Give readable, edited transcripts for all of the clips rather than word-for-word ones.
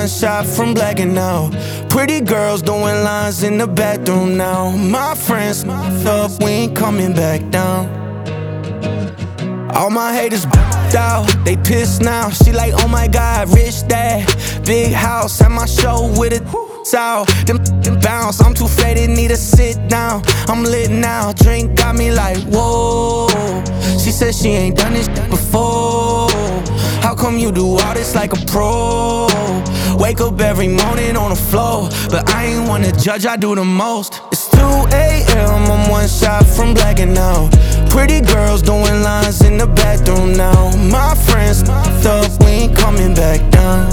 one shot from blacking out. Pretty girls doing lines in the bathroom now. My friends up, we ain't coming back down. All my haters out, they pissed now. She like, oh my God, rich dad, big house at my show with it out. Them bounce, I'm too faded, need to sit down. I'm lit now, drink got me like, whoa. She said she ain't done this before. How come you do all this like a pro? Wake up every morning on the floor, but I ain't wanna judge, I do the most. It's 2 a.m., I'm one shot from blacking out. Pretty girls doing lines in the bathroom now. My friends up, we ain't coming back down.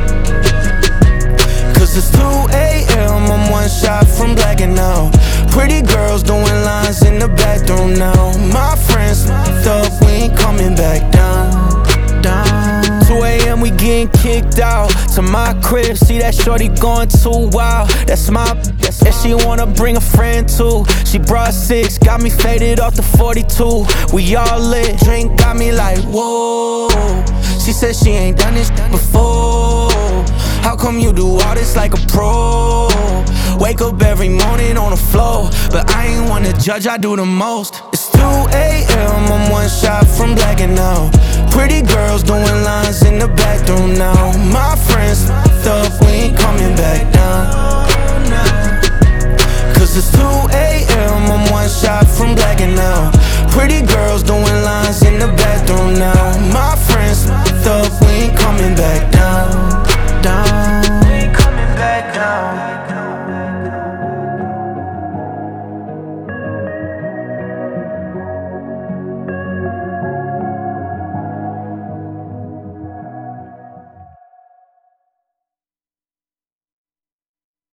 Cause it's 2 a.m., I'm one shot from blacking out. Pretty girls doing lines in the bathroom now. My friends up, we ain't coming back down. 2 a.m. we getting kicked out. To my crib, see that shorty going too wild. That's my, and she wanna bring a friend too. She brought 6, got me faded off the 42. We all lit, drink got me like, whoa. She said she ain't done this before. How come you do all this like a pro? Wake up every morning on the floor, but I ain't wanna judge, I do the most. It's 2 a.m., I'm one shot from blacking out. Pretty girls doing lines in the bathroom now. My friends up, we ain't coming